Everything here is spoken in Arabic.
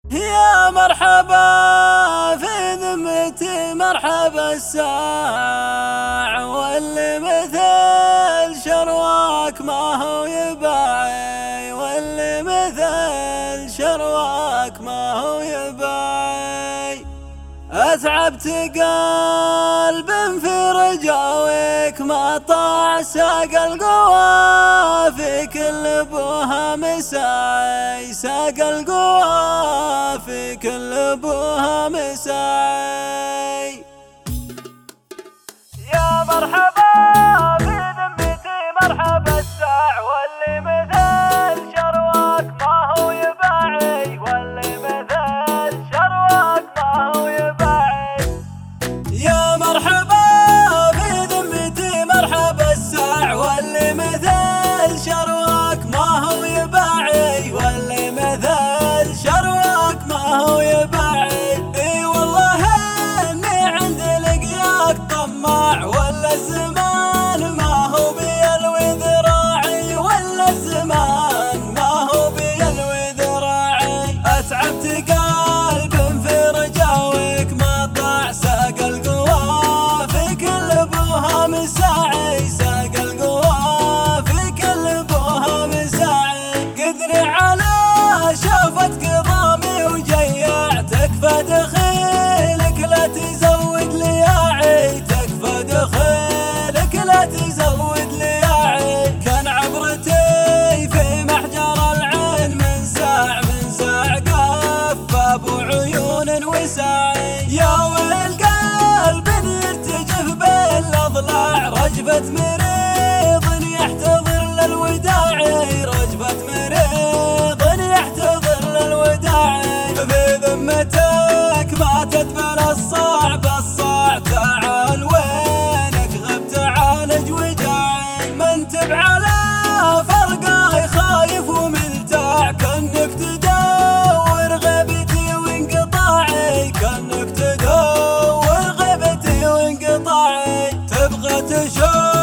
يا مرحبا في ذمتي مرحبا الساع، واللي مثل شرواك ما هو يباعي، واللي مثل شرواك ما هو يباعي. أتعبت قلب في رجاويك ما طاع ساق القوى، في كل ابوها مساعي ساق القوى، في كل ابوها مساعي. يا مرحبا في ذمتي مرحبا الساع، واللي مثل شرواك ما هو يباعي، واللي مثل شرواك ما هو يباعي. يا مرحبا في ذمتي مرحبا الساع، واللي مثل شرواك ما هو يباعي، واللي مثل شرواك ما هو يباعي. اي والله اني عند لقياك طماع، ولا الزمان ما هو بيلوي ذراعي، ولا الزمان ما هو بيلوي ذراعي. اتعبت قلب في رجاويك ما طاع ساق القوى، في كل ابوها مساعي ساق القوى، في كل ابوها مساعي. قدري على شافت قضامي وجيع، تكفى دخيلك لا تزود لياعي، تكفى دخيلك لا تزود لياعي. كان عبرتي في محجر العين من ساع قف وعيون وساعي. يا ويل قلب يرتجف بالاضلاع، رجفة مريض يحتضر للوداعي، رجفة مريض يحتضر للوداعي. في ذمتك ما تدبر الصعب تعال وينك غبت عالج وجاعي. منتب على فرقه خايف وملتاع، كأنك تدور غيبتي وانقطاعي، كأنك تدور غيبتي وانقطاعي. تبغى تشوف